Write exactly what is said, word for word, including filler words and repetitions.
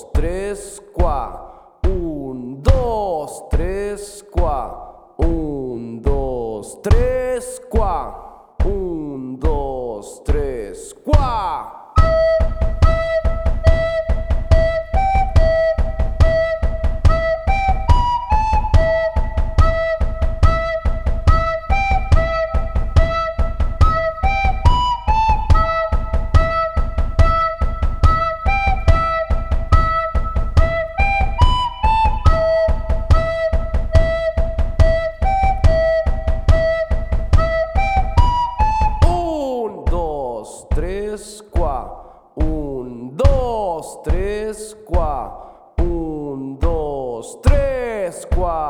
dos, tres, qua. Un, dos, tres, qua. Un, dos, tres, qua. Un, dos, tres, qua. Tres, qua. Un, dos, tres, qua. Un, dos, tres, qua.